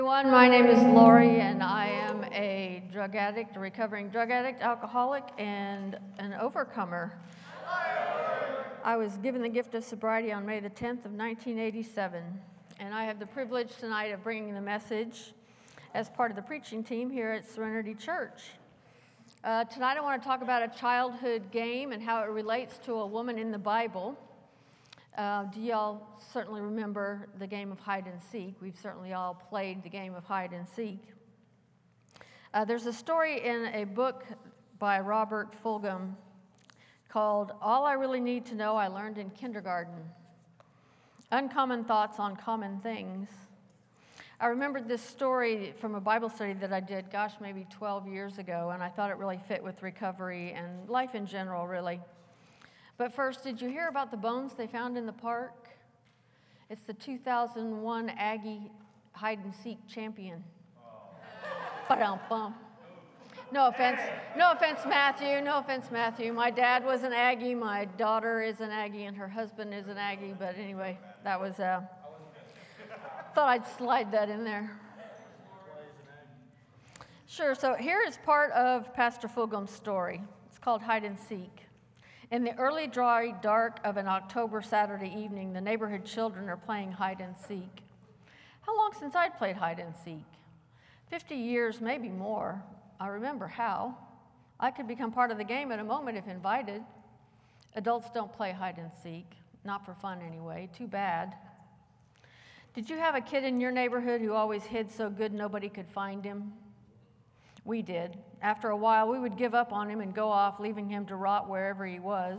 Everyone, my name is Lori, and I am a drug addict, a recovering drug addict, alcoholic, and an overcomer. I was given the gift of sobriety on May the 10th of 1987, and I have the privilege tonight of bringing the message as part of the preaching team here at Serenity Church. Tonight I want to talk about a childhood game and how it relates to a woman in the Bible. Do y'all certainly remember the game of hide and seek? We've certainly all played the game of hide and seek. There's a story in a book by Robert Fulghum called All I Really Need to Know I Learned in Kindergarten. Uncommon Thoughts on Common Things. I remembered this story from a Bible study that I did, maybe 12 years ago, and I thought it really fit with recovery and life in general, really. But first, did you hear about the bones they found in the park? It's the 2001 Aggie hide-and-seek champion. Ba-dum-bum. No offense, Matthew. My dad was an Aggie, my daughter is an Aggie, and her husband is an Aggie. But anyway, that was, thought I'd slide that in there. Sure, so here is part of Pastor Fulgham's story. It's called Hide and Seek. In the early dry dark of an October Saturday evening, the neighborhood children are playing hide and seek. How long since I'd played hide and seek? 50 years, maybe more. I remember how. I could become part of the game at a moment if invited. Adults don't play hide and seek, not for fun anyway, too bad. Did you have a kid in your neighborhood who always hid so good nobody could find him? We did. After a while, we would give up on him and go off, leaving him to rot wherever he was.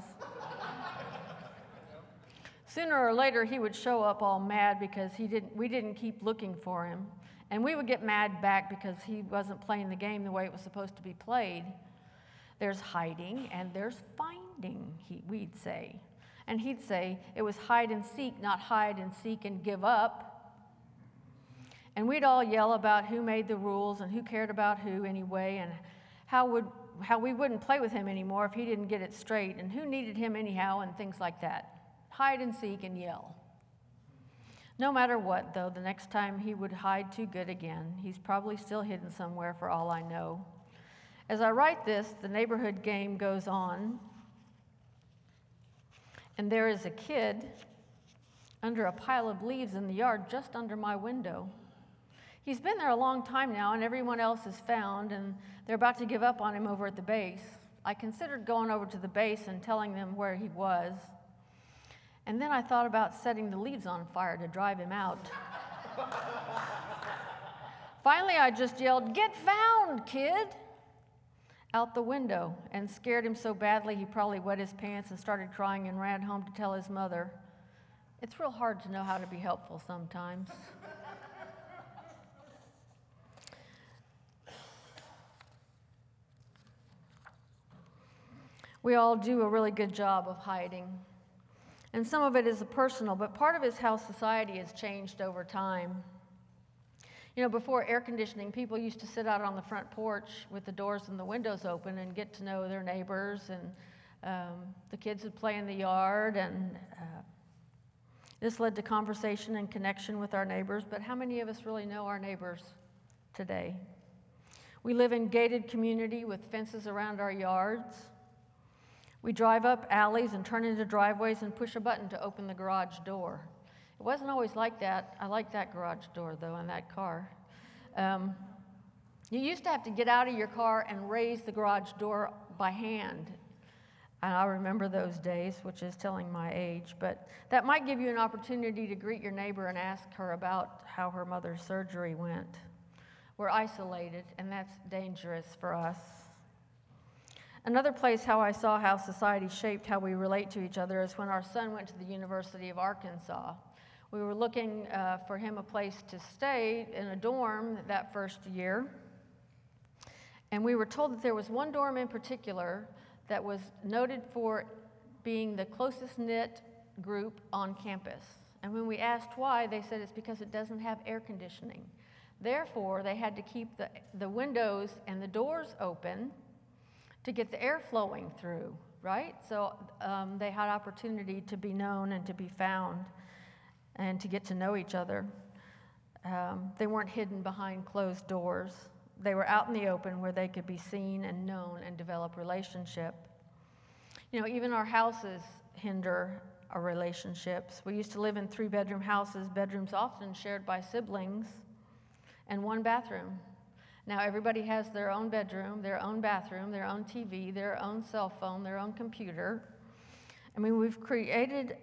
Sooner or later, he would show up all mad because we didn't keep looking for him. And we would get mad back because he wasn't playing the game the way it was supposed to be played. There's hiding and there's finding, we'd say. And he'd say, it was hide and seek, not hide and seek and give up. And we'd all yell about who made the rules and who cared about who anyway, and how we wouldn't play with him anymore if he didn't get it straight, and who needed him anyhow, and things like that. Hide and seek and yell. No matter what, though, the next time he would hide too good again. He's probably still hidden somewhere for all I know. As I write this, the neighborhood game goes on, and there is a kid under a pile of leaves in the yard just under my window. He's been there a long time now, and everyone else is found, and they're about to give up on him over at the base. I considered going over to the base and telling them where he was. And then I thought about setting the leaves on fire to drive him out. Finally, I just yelled, "Get found, kid!" out the window, and scared him so badly he probably wet his pants and started crying and ran home to tell his mother. It's real hard to know how to be helpful sometimes. We all do a really good job of hiding. And some of it is personal, but part of it is how society has changed over time. You know, before air conditioning, people used to sit out on the front porch with the doors and the windows open and get to know their neighbors, and the kids would play in the yard, and this led to conversation and connection with our neighbors. But how many of us really know our neighbors today? We live in gated community with fences around our yards. We drive up alleys and turn into driveways and push a button to open the garage door. It wasn't always like that. I like that garage door, though, in that car. You used to have to get out of your car and raise the garage door by hand. And I remember those days, which is telling my age. But that might give you an opportunity to greet your neighbor and ask her about how her mother's surgery went. We're isolated, and that's dangerous for us. Another place how I saw how society shaped how we relate to each other is when our son went to the University of Arkansas. We were looking for him a place to stay in a dorm that first year. And we were told that there was one dorm in particular that was noted for being the closest knit group on campus. And when we asked why, they said it's because it doesn't have air conditioning. Therefore, they had to keep the windows and the doors open to get the air flowing through, right? So they had opportunity to be known and to be found and to get to know each other. They weren't hidden behind closed doors. They were out in the open where they could be seen and known and develop relationship. You know, even our houses hinder our relationships. We used to live in 3-bedroom houses, bedrooms often shared by siblings, and one bathroom. Now everybody has their own bedroom, their own bathroom, their own TV, their own cell phone, their own computer. I mean, we've created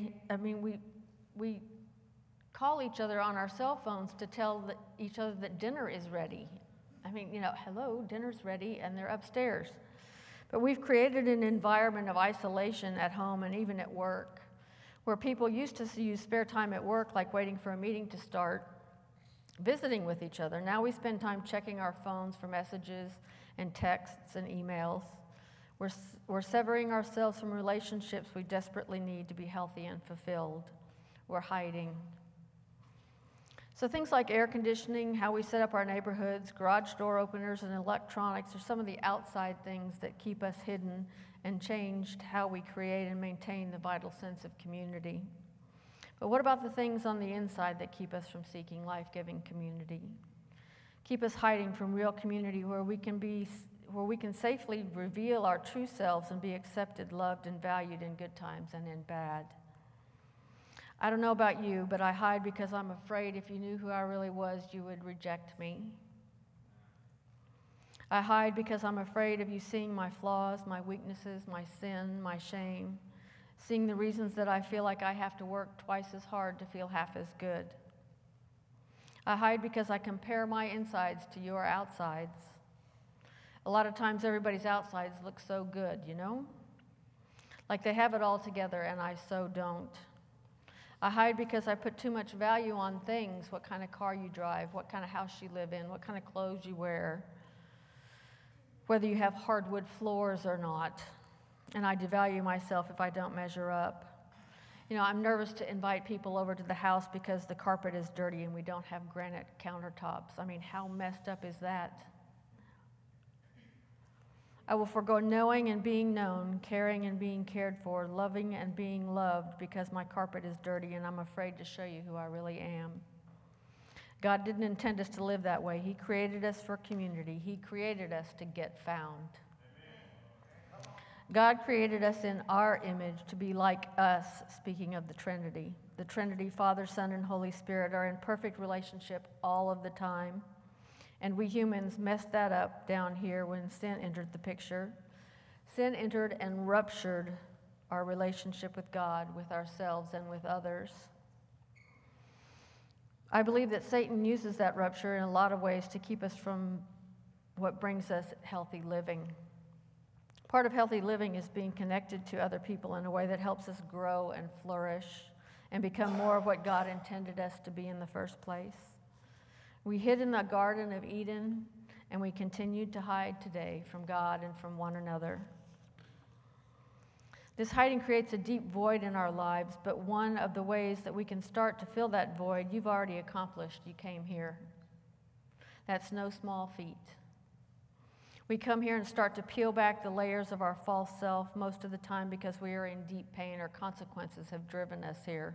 we call each other on our cell phones to tell each other that dinner is ready. I mean, you know, hello, dinner's ready, and they're upstairs. But we've created an environment of isolation at home and even at work, where people used to use spare time at work, like waiting for a meeting to start, visiting with each other. Now we spend time checking our phones for messages and texts and emails. We're severing ourselves from relationships we desperately need to be healthy and fulfilled. We're hiding. So things like air conditioning, how we set up our neighborhoods, garage door openers, and electronics are some of the outside things that keep us hidden and changed how we create and maintain the vital sense of community. But what about the things on the inside that keep us from seeking life-giving community? Keep us hiding from real community where we can safely reveal our true selves and be accepted, loved, and valued in good times and in bad. I don't know about you, but I hide because I'm afraid if you knew who I really was, you would reject me. I hide because I'm afraid of you seeing my flaws, my weaknesses, my sin, my shame, seeing the reasons that I feel like I have to work twice as hard to feel half as good. I hide because I compare my insides to your outsides. A lot of times everybody's outsides look so good, you know? Like they have it all together, and I so don't. I hide because I put too much value on things, what kind of car you drive, what kind of house you live in, what kind of clothes you wear, whether you have hardwood floors or not. And I devalue myself if I don't measure up. You know, I'm nervous to invite people over to the house because the carpet is dirty and we don't have granite countertops. I mean, how messed up is that? I will forego knowing and being known, caring and being cared for, loving and being loved because my carpet is dirty and I'm afraid to show you who I really am. God didn't intend us to live that way. He created us for community. He created us to get found. God created us in our image to be like us, speaking of the Trinity. The Trinity, Father, Son, and Holy Spirit, are in perfect relationship all of the time. And we humans messed that up down here when sin entered the picture. Sin entered and ruptured our relationship with God, with ourselves, and with others. I believe that Satan uses that rupture in a lot of ways to keep us from what brings us healthy living. Part of healthy living is being connected to other people in a way that helps us grow and flourish and become more of what God intended us to be in the first place. We hid in the Garden of Eden, and we continued to hide today from God and from one another. This hiding creates a deep void in our lives, but one of the ways that we can start to fill that void, you've already accomplished. You came here. That's no small feat. We come here and start to peel back the layers of our false self most of the time because we are in deep pain or consequences have driven us here.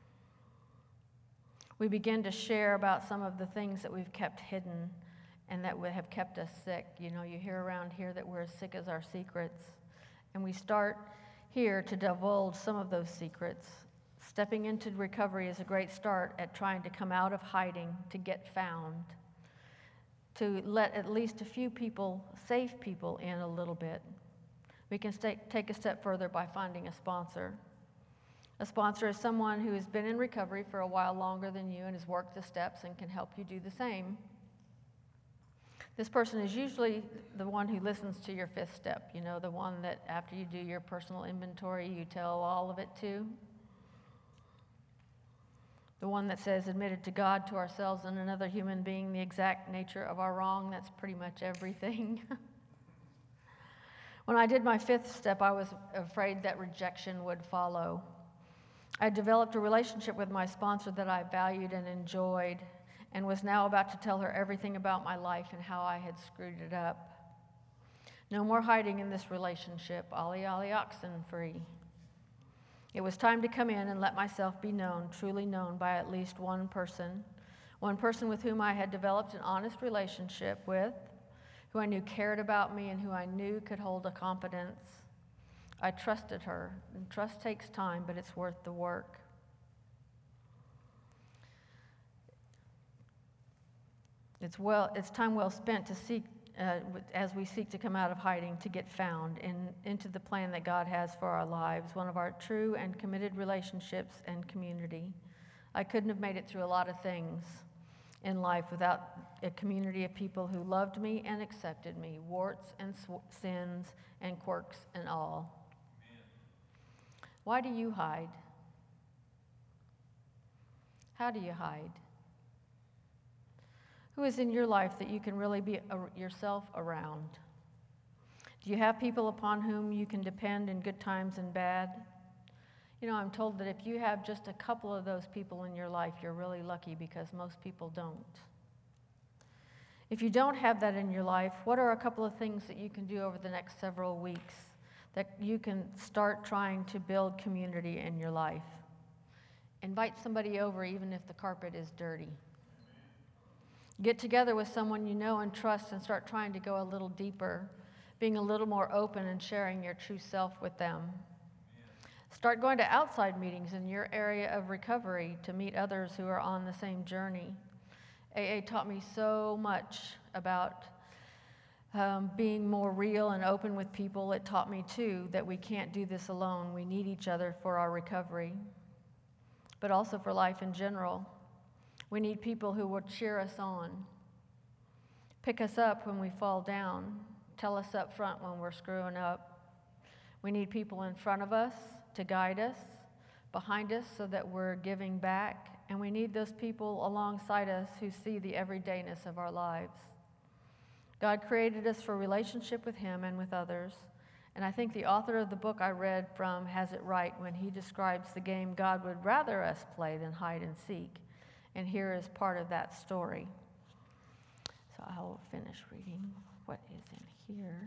We begin to share about some of the things that we've kept hidden and that would have kept us sick. You know, you hear around here that we're as sick as our secrets. And we start here to divulge some of those secrets. Stepping into recovery is a great start at trying to come out of hiding, to get found, to let at least a few people, safe people, in a little bit. We can take a step further by finding a sponsor. A sponsor is someone who has been in recovery for a while longer than you and has worked the steps and can help you do the same. This person is usually the one who listens to your fifth step, you know, the one that after you do your personal inventory, you tell all of it to. The one that says, admitted to God, to ourselves, and another human being the exact nature of our wrong. That's pretty much everything. When I did my fifth step, I was afraid that rejection would follow. I developed a relationship with my sponsor that I valued and enjoyed, and was now about to tell her everything about my life and how I had screwed it up. No more hiding in this relationship, ollie ollie oxen free. It was time to come in and let myself be known, truly known by at least one person, One person with whom I had developed an honest relationship with, who I knew cared about me and who I knew could hold a confidence. I trusted her, and trust takes time, but it's worth the work. It's time well spent to seek, as we seek to come out of hiding, to get found into the plan that God has for our lives, one of our true and committed relationships and community. I couldn't have made it through a lot of things in life without a community of people who loved me and accepted me, warts and sins and quirks and all. Amen. Why do you hide? How do you hide? Who is in your life that you can really be yourself around? Do you have people upon whom you can depend in good times and bad? You know, I'm told that if you have just a couple of those people in your life, you're really lucky, because most people don't. If you don't have that in your life, what are a couple of things that you can do over the next several weeks that you can start trying to build community in your life? Invite somebody over even if the carpet is dirty. Get together with someone you know and trust and start trying to go a little deeper, being a little more open and sharing your true self with them. Start going to outside meetings in your area of recovery to meet others who are on the same journey. AA taught me so much about being more real and open with people. It taught me, too, that we can't do this alone. We need each other for our recovery, but also for life in general. We need people who will cheer us on, pick us up when we fall down, tell us up front when we're screwing up. We need people in front of us to guide us, behind us so that we're giving back, and we need those people alongside us who see the everydayness of our lives. God created us for relationship with Him and with others, and I think the author of the book I read from has it right when he describes the game God would rather us play than hide and seek, and here is part of that story. So I'll finish reading what is in here.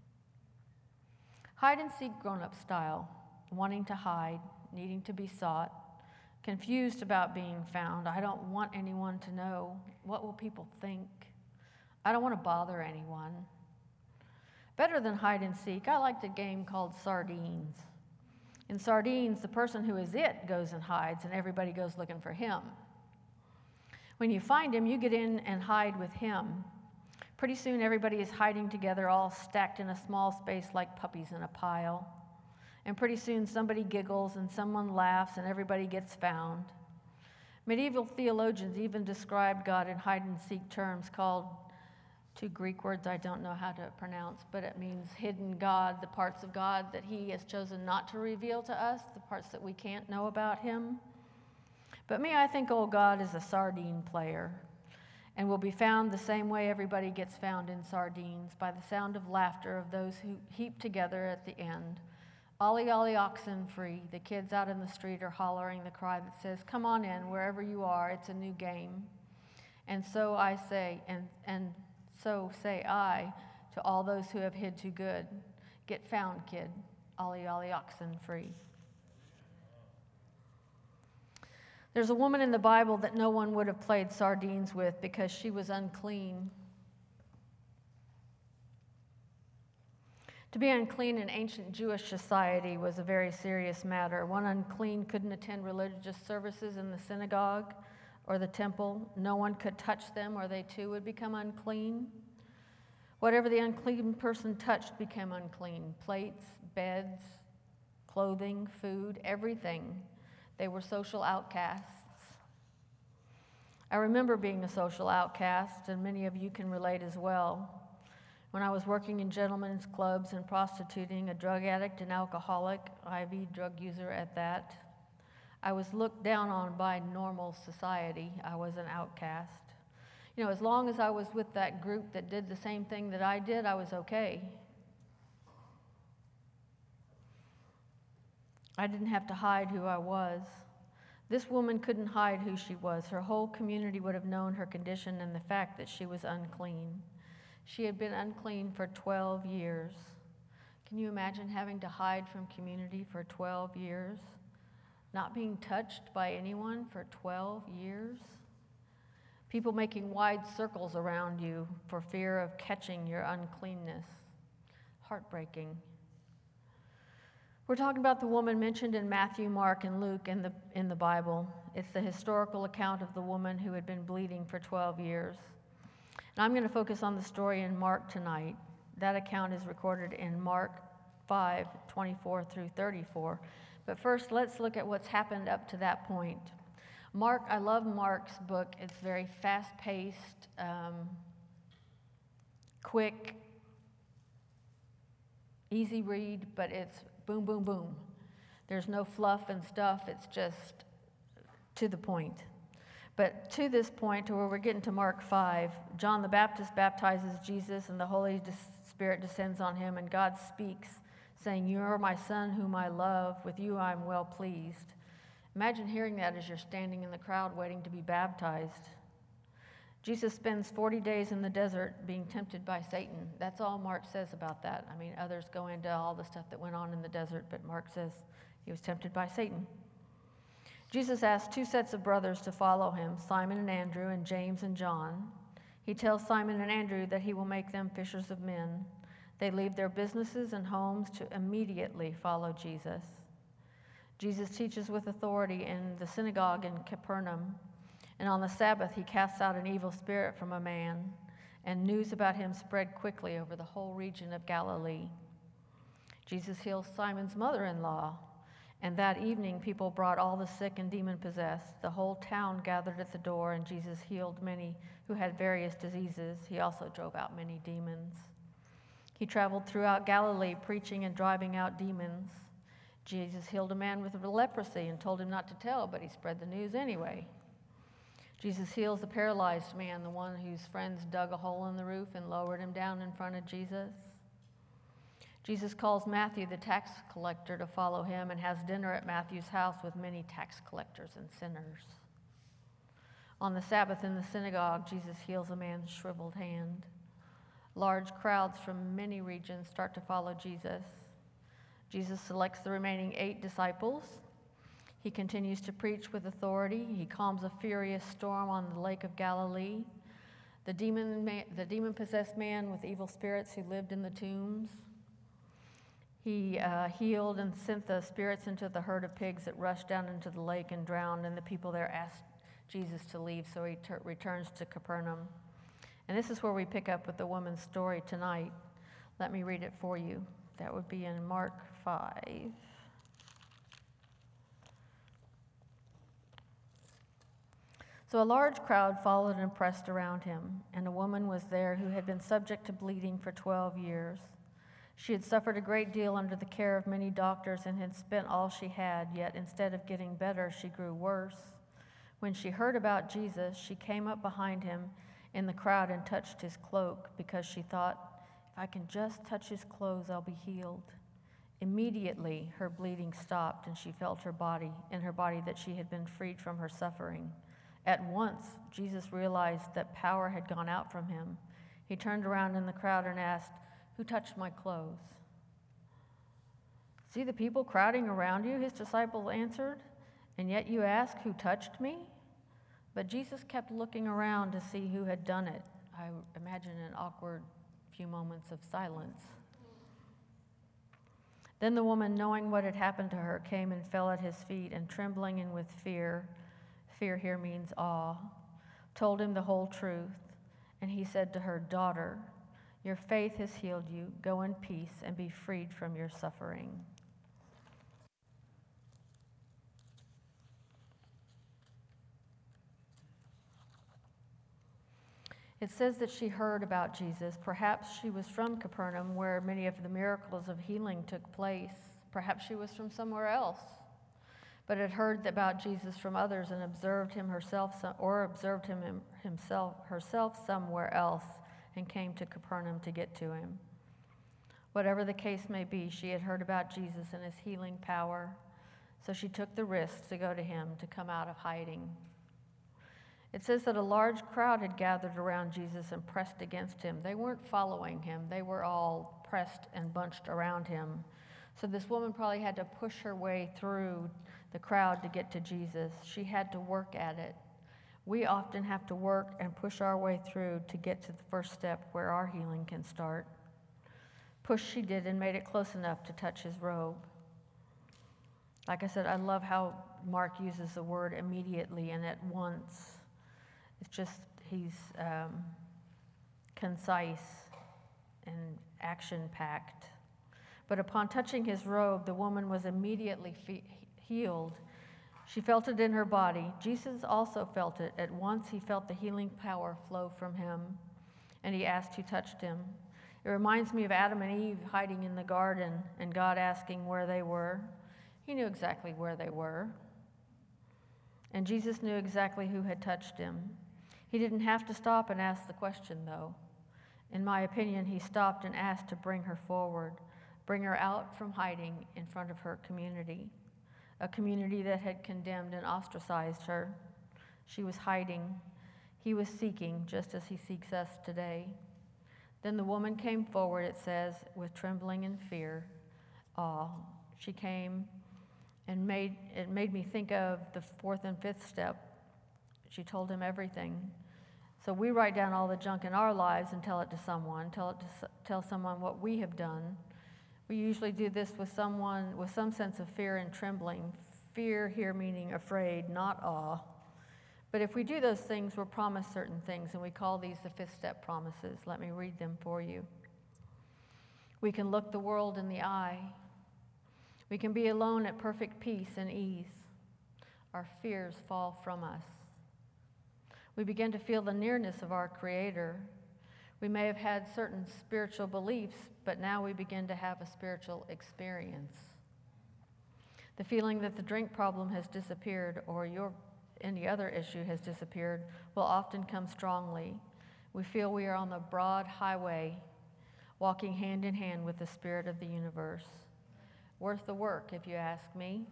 Hide and seek grown-up style. Wanting to hide, needing to be sought, confused about being found. I don't want anyone to know. What will people think? I don't want to bother anyone. Better than hide and seek, I liked a game called Sardines. In Sardines, the person who is it goes and hides, and everybody goes looking for him. When you find him, you get in and hide with him. Pretty soon, everybody is hiding together, all stacked in a small space like puppies in a pile. And pretty soon somebody giggles and someone laughs and everybody gets found. Medieval theologians even described God in hide-and-seek terms called, two Greek words I don't know how to pronounce, but it means hidden God, the parts of God that He has chosen not to reveal to us, the parts that we can't know about Him. But me, I think old God is a sardine player and will be found the same way everybody gets found in sardines, by the sound of laughter of those who heap together at the end. Ollie, ollie, oxen free. The kids out in the street are hollering the cry that says, come on in, wherever you are, it's a new game. And so I say, and so say I to all those who have hid too good, get found, kid. Ollie, ollie, oxen free. There's a woman in the Bible that no one would have played sardines with because she was unclean. To be unclean in ancient Jewish society was a very serious matter. One unclean couldn't attend religious services in the synagogue or the temple. No one could touch them or they too would become unclean. Whatever the unclean person touched became unclean. Plates, beds, clothing, food, everything. They were social outcasts. I remember being a social outcast, and many of you can relate as well. When I was working in gentlemen's clubs and prostituting, a drug addict and alcoholic, IV drug user at that, I was looked down on by normal society. I was an outcast. You know, as long as I was with that group that did the same thing that I did, I was okay. I didn't have to hide who I was. This woman couldn't hide who she was. Her whole community would have known her condition and the fact that she was unclean. She had been unclean for 12 years. Can you imagine having to hide from community for 12 years? Not being touched by anyone for 12 years? people making wide circles around you for fear of catching your uncleanness. Heartbreaking. We're talking about the woman mentioned in Matthew, Mark, and Luke in the Bible. It's the historical account of the woman who had been bleeding for 12 years. And I'm going to focus on the story in Mark tonight. That account is recorded in Mark 5:24 through 34. But first, let's look at what's happened up to that point. Mark, I love Mark's book. It's very fast-paced, quick, easy read, but it's boom, boom, boom. There's no fluff and stuff. It's just to the point. But to this point, to where we're getting to Mark 5, John the Baptist baptizes Jesus, and the Holy Spirit descends on him, and God speaks, saying, "You are my Son whom I love. With you I am well pleased." Imagine hearing that as you're standing in the crowd waiting to be baptized. Jesus spends 40 days in the desert being tempted by Satan. That's all Mark says about that. I mean, others go into all the stuff that went on in the desert, but Mark says he was tempted by Satan. Jesus asked two sets of brothers to follow him, Simon and Andrew and James and John. He tells Simon and Andrew that he will make them fishers of men. They leave their businesses and homes to immediately follow Jesus. Jesus teaches with authority in the synagogue in Capernaum. And on the Sabbath, he casts out an evil spirit from a man, and news about him spread quickly over the whole region of Galilee. Jesus heals Simon's mother-in-law, and that evening people brought all the sick and demon-possessed. The whole town gathered at the door, and Jesus healed many who had various diseases. He also drove out many demons. He traveled throughout Galilee, preaching and driving out demons. Jesus healed a man with leprosy and told him not to tell, but he spread the news anyway. Jesus heals the paralyzed man, the one whose friends dug a hole in the roof and lowered him down in front of Jesus. Jesus calls Matthew, the tax collector, to follow him and has dinner at Matthew's house with many tax collectors and sinners. On the Sabbath in the synagogue, Jesus heals a man's shriveled hand. Large crowds from many regions start to follow Jesus. Jesus selects the remaining 8 disciples. He continues to preach with authority. He calms a furious storm on the Lake of Galilee. The demon-possessed man with evil spirits who lived in the tombs. He healed and sent the spirits into the herd of pigs that rushed down into the lake and drowned, and the people there asked Jesus to leave, so he returns to Capernaum. And this is where we pick up with the woman's story tonight. Let me read it for you. That would be in Mark 5. So a large crowd followed and pressed around him, and a woman was there who had been subject to bleeding for 12 years. She had suffered a great deal under the care of many doctors and had spent all she had, yet instead of getting better, she grew worse. When she heard about Jesus, she came up behind him in the crowd and touched his cloak, because she thought, "If I can just touch his clothes, I'll be healed." Immediately, her bleeding stopped, and she felt in her body that she had been freed from her suffering. At once, Jesus realized that power had gone out from him. He turned around in the crowd and asked, "Who touched my clothes?" "See the people crowding around you," his disciples answered, "and yet you ask, 'Who touched me?'" But Jesus kept looking around to see who had done it. I imagine an awkward few moments of silence. Then the woman, knowing what had happened to her, came and fell at his feet, and trembling and with fear here means awe, told him the whole truth. And he said to her, "Daughter, your faith has healed you. Go in peace and be freed from your suffering." It says that she heard about Jesus. Perhaps she was from Capernaum, where many of the miracles of healing took place. Perhaps she was from somewhere else, but had heard about Jesus from others and observed him herself somewhere else and came to Capernaum to get to him. Whatever the case may be, she had heard about Jesus and his healing power, so she took the risk to go to him to come out of hiding. It says that a large crowd had gathered around Jesus and pressed against him. They weren't following him. They were all pressed and bunched around him. So this woman probably had to push her way through the crowd to get to Jesus. She had to work at it. We often have to work and push our way through to get to the first step where our healing can start. Push she did and made it close enough to touch his robe. Like I said, I love how Mark uses the word immediately and at once. It's just, he's concise and action-packed. But upon touching his robe, the woman was immediately healed. She felt it in her body. Jesus also felt it. At once he felt the healing power flow from him, and he asked who touched him. It reminds me of Adam and Eve hiding in the garden and God asking where they were. He knew exactly where they were. And Jesus knew exactly who had touched him. He didn't have to stop and ask the question, though. In my opinion, he stopped and asked to bring her forward, bring her out from hiding in front of her community, a community that had condemned and ostracized her. She was hiding. He was seeking, just as he seeks us today. Then the woman came forward, it says, with trembling and fear, awe. She came and it made me think of the fourth and fifth step. She told him everything. So we write down all the junk in our lives and tell it to someone, tell someone what we have done. We usually do this with someone with some sense of fear and trembling. Fear here meaning afraid, not awe. But if we do those things, we're promised certain things, and we call these the fifth step promises. Let me read them for you. We can look the world in the eye. We can be alone at perfect peace and ease. Our fears fall from us. We begin to feel the nearness of our Creator. We may have had certain spiritual beliefs, but now we begin to have a spiritual experience. The feeling that the drink problem has disappeared or any other issue has disappeared will often come strongly. We feel we are on the broad highway, walking hand in hand with the Spirit of the universe. Worth the work, if you ask me.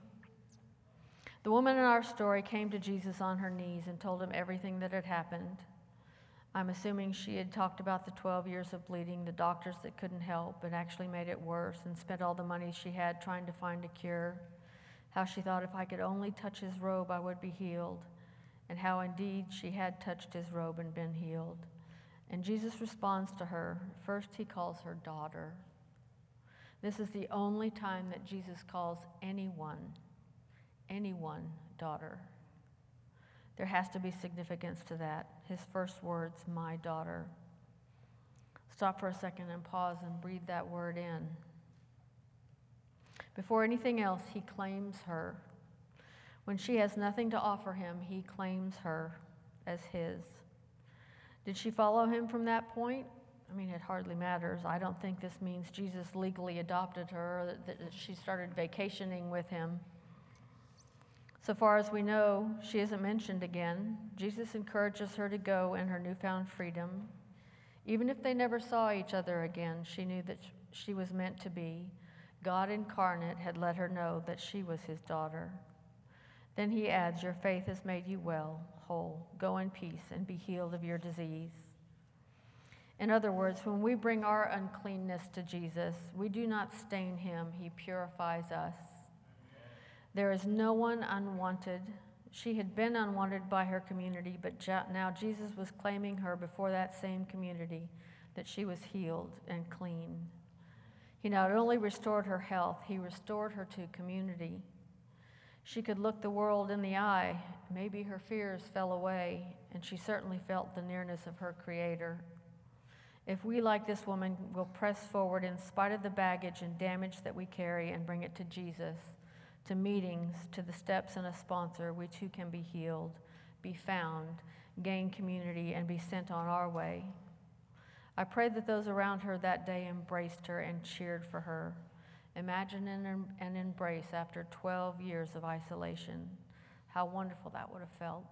The woman in our story came to Jesus on her knees and told him everything that had happened. I'm assuming she had talked about the 12 years of bleeding, the doctors that couldn't help and actually made it worse, and spent all the money she had trying to find a cure. How she thought if I could only touch his robe, I would be healed, and how indeed she had touched his robe and been healed. And Jesus responds to her. First, he calls her daughter. This is the only time that Jesus calls anyone, daughter. There has to be significance to that. His first words, my daughter. Stop for a second and pause and breathe that word in. Before anything else, he claims her. When she has nothing to offer him, he claims her as his. Did she follow him from that point? I mean, it hardly matters. I don't think this means Jesus legally adopted her, or that she started vacationing with him. So far as we know, she isn't mentioned again. Jesus encourages her to go in her newfound freedom. Even if they never saw each other again, she knew that she was meant to be. God incarnate had let her know that she was his daughter. Then he adds, your faith has made you well, whole. Go in peace and be healed of your disease. In other words, when we bring our uncleanness to Jesus, we do not stain him, he purifies us. There is no one unwanted. She had been unwanted by her community, but now Jesus was claiming her before that same community, that she was healed and clean. He not only restored her health, he restored her to community. She could look the world in the eye. Maybe her fears fell away, and she certainly felt the nearness of her Creator. If we, like this woman, will press forward in spite of the baggage and damage that we carry and bring it to Jesus, to meetings, to the steps and a sponsor, we too can be healed, be found, gain community, and be sent on our way. I pray that those around her that day embraced her and cheered for her. Imagine an embrace after 12 years of isolation. How wonderful that would have felt.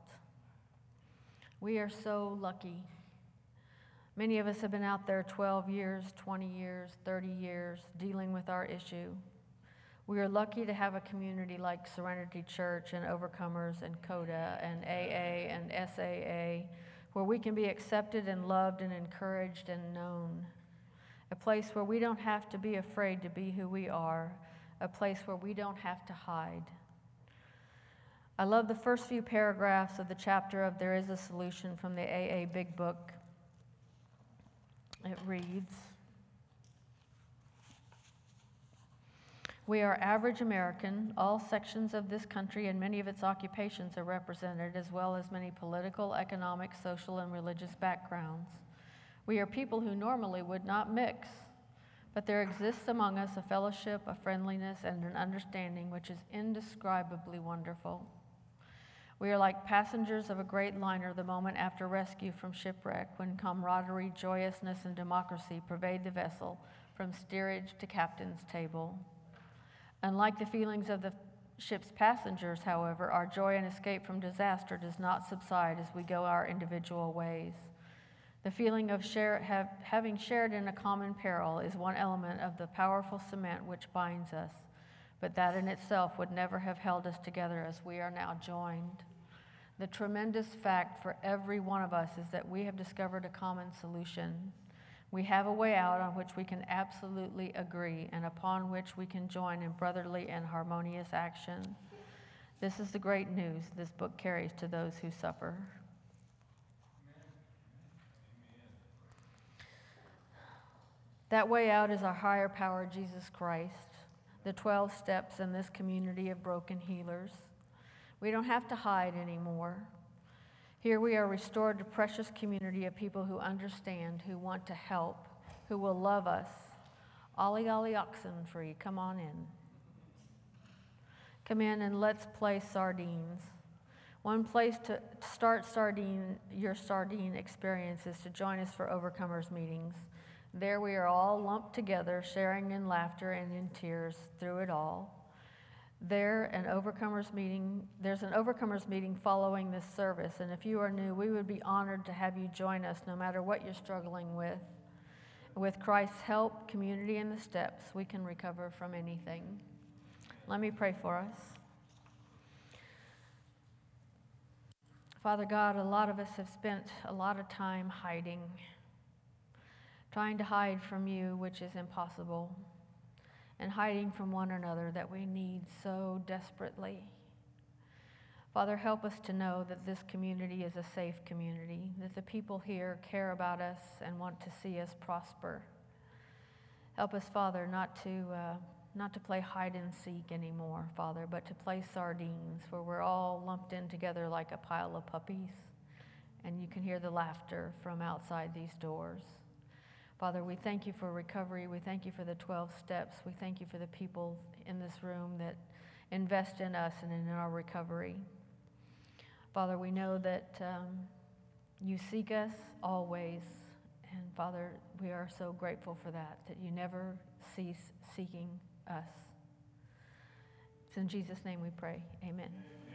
We are so lucky. Many of us have been out there 12 years, 20 years, 30 years, dealing with our issue. We are lucky to have a community like Serenity Church and Overcomers and CODA and AA and SAA, where we can be accepted and loved and encouraged and known. A place where we don't have to be afraid to be who we are. A place where we don't have to hide. I love the first few paragraphs of the chapter of There Is a Solution from the AA Big Book. It reads, "We are average American. All sections of this country and many of its occupations are represented, as well as many political, economic, social, and religious backgrounds. We are people who normally would not mix, but there exists among us a fellowship, a friendliness, and an understanding which is indescribably wonderful. We are like passengers of a great liner the moment after rescue from shipwreck, when camaraderie, joyousness, and democracy pervade the vessel from steerage to captain's table. Unlike the feelings of the ship's passengers, however, our joy and escape from disaster does not subside as we go our individual ways. The feeling of having shared in a common peril is one element of the powerful cement which binds us, but that in itself would never have held us together as we are now joined. The tremendous fact for every one of us is that we have discovered a common solution. We have a way out on which we can absolutely agree and upon which we can join in brotherly and harmonious action. This is the great news this book carries to those who suffer." That way out is our higher power, Jesus Christ, the 12 steps in this community of broken healers. We don't have to hide anymore. Here we are restored to precious community of people who understand, who want to help, who will love us. Ollie, ollie, oxen free, come on in. Come in and let's play sardines. One place to start your sardine experience is to join us for Overcomers meetings. There we are all lumped together, sharing in laughter and in tears through it all. There's an Overcomers meeting following this service, and if you are new, we would be honored to have you join us no matter what you're struggling with. With Christ's help, community, and the steps, we can recover from anything. Let me pray for us. Father God, a lot of us have spent a lot of time hiding, trying to hide from you, which is impossible, and hiding from one another that we need so desperately. Father, help us to know that this community is a safe community, that the people here care about us and want to see us prosper. Help us, Father, not to play hide and seek anymore, Father, but to play sardines, where we're all lumped in together like a pile of puppies, and you can hear the laughter from outside these doors. Father, we thank you for recovery. We thank you for the 12 steps. We thank you for the people in this room that invest in us and in our recovery. Father, we know that you seek us always. And Father, we are so grateful for that you never cease seeking us. It's in Jesus' name we pray. Amen.